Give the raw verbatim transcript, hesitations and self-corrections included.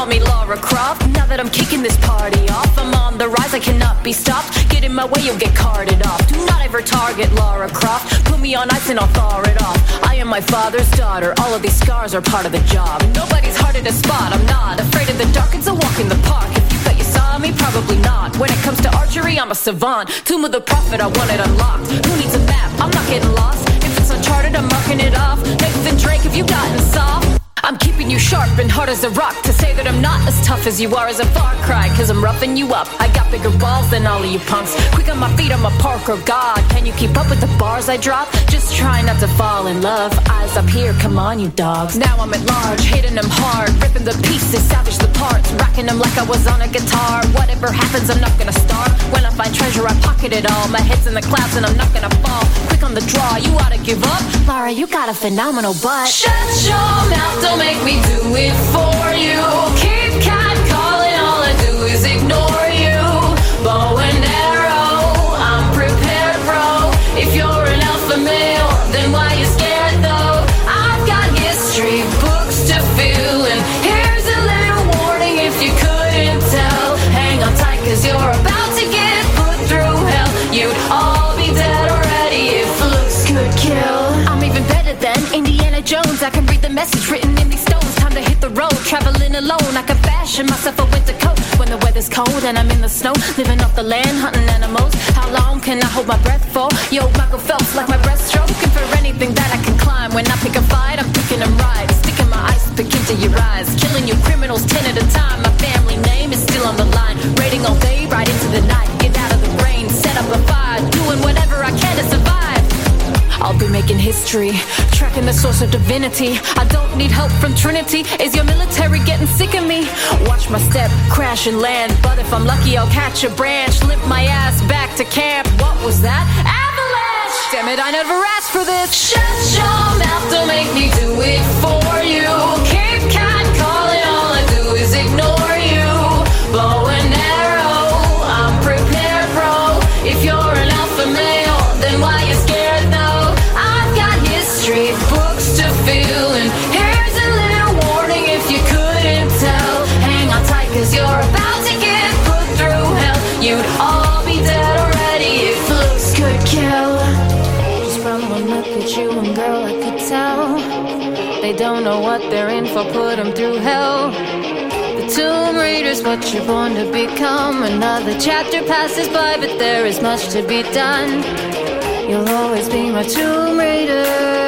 me Lara Croft. Now that I'm kicking this party off, I'm on the rise, I cannot be stopped. Get in my way, you'll get carted off. Do not ever target Lara Croft. Put me on ice and I'll thaw it off. I am my father's daughter, all of these scars are part of the job. Nobody's harder to spot, I'm not afraid of the dark, it's a walk in the park. If you thought you saw me, probably not. When it comes to archery, I'm a savant. Tomb of the Prophet, I want it unlocked. Who needs a map? I'm not getting lost. If it's uncharted, I'm marking it off. Nathan Drake, have you gotten soft? I'm keeping you sharp and hard as a rock. To say that I'm not as tough as you are is a far cry, cause I'm roughing you up. I got bigger balls than all of you punks. Quick on my feet, I'm a Parker God. Can you keep up with the bars I drop? Just try not to fall in love. Eyes up here, come on you dogs. Now I'm at large, hitting them hard. Ripping the pieces, salvage the parts. Racking them like I was on a guitar. Whatever happens, I'm not gonna starve. When I find treasure, I pocket it all. My head's in the clouds and I'm not gonna fall. Quick on the draw, you oughta give up. Lara, you got a phenomenal butt. Shut your mouth, don't make me do it for you. Keep cat calling, all I do is ignore you. Bow and arrow, I'm prepared, bro. If you're an alpha male, then why you scared though? I've got history books to fill, and here's a little warning if you couldn't tell. Hang on tight, cause you're about to get put through hell. You'd all be dead already if looks could kill. I'm even better than Indiana Jones. I can read the message written in these stones. Time to hit the road, traveling alone. I can fashion myself a winter coat when the weather's cold and I'm in the snow. Living off the land, hunting animals. How long can I hold my breath for? Yo, Michael Phelps, like my breaststroke. Looking for anything that I can climb. When I pick a fight, I'm picking them right. Sticking my ice pick into your eyes. Killing you criminals ten at a time. My family name is still on the line. Raiding all day, right into the night. Get out of the rain, set up a fire. Doing whatever I can to survive. I'll be making history, tracking the source of divinity. I don't need help from Trinity. Is your military getting sick of me? Watch my step, crash and land. But if I'm lucky, I'll catch a branch. Limp my ass back to camp. What was that? Avalanche! Damn it, I never asked for this. Shut your mouth, don't make me do it for you. Keep cat calling, all I do is ignore you. Bow and arrow, I'm prepared, bro. If you're an alpha male, then why you scared though? I've got history books to fill, and here's a little warning if you couldn't tell. Hang on tight, cause you're about to get put through hell. You'd all be dead already if looks could kill. Just from one look at you and girl, I could tell they don't know what they're in for, put them through hell. The Tomb Raider's what you're born to become. Another chapter passes by, but there is much to be done. You'll always be my Tomb Raider.